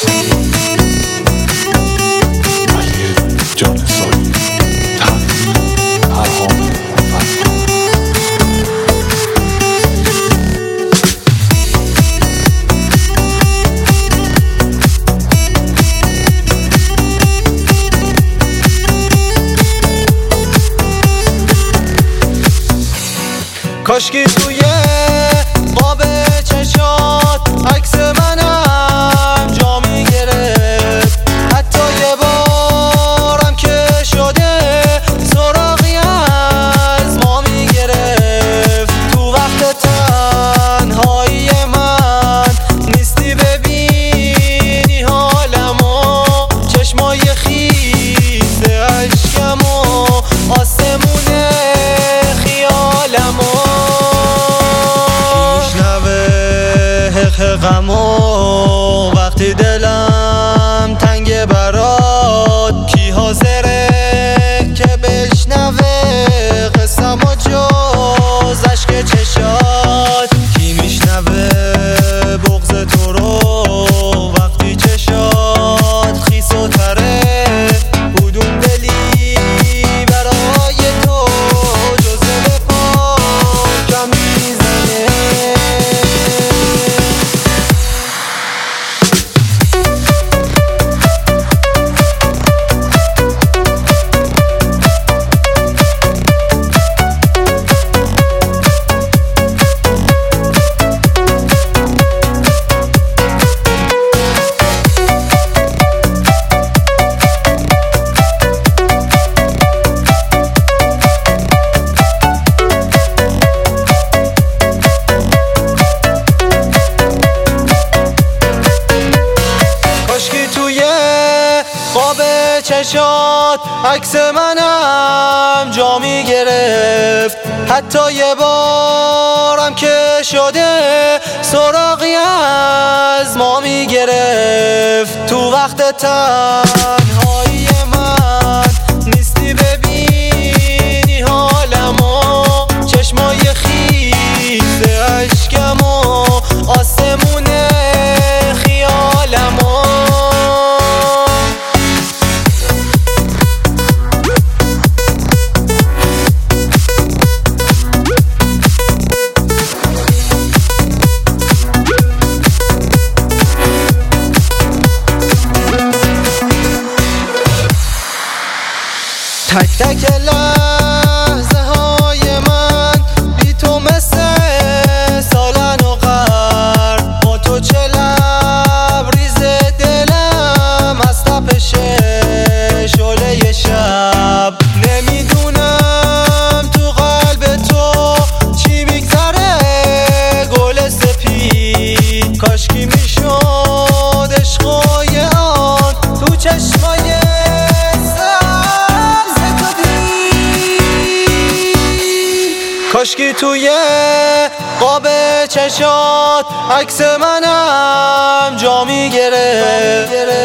کاشکی توی قاب چشات عکس منم جا میگرفت، حتی یه بارم که شده سراغی از ما میگرفت. تو وقت تنهایی من نیستی ببینی حالمو، چشمای خیس اشکمو، آسمون خیالمو، غمو وقتی دلم تنگ برات. کی حاضره که بشنوه قصه‌مو جز اشک چشات؟ کی میشنوه بغض تو رو وقتی چشات خیس و تره؟ کدوم دلی برای تو جزو به پاکم میزنه؟ خواب چشات عکس منم جا میگرفت، حتی یه بارم که شده سراغی از ما میگرفت. تو وقت تنهایی من نیستی ببینی حالمو، چشمای خیس اشکمو، آسمون خیالمو. تک تک لحظه های من بی تو مثل سالن و قرن، با تو چه لبریز دلم از تپش شعله شب. نمیدونم تو قلب تو چی میگذره گل سپید، کاشکی میشد عشقای آن تو چشمای کاشکی توی قاب چشات عکس منم جا میگرفت.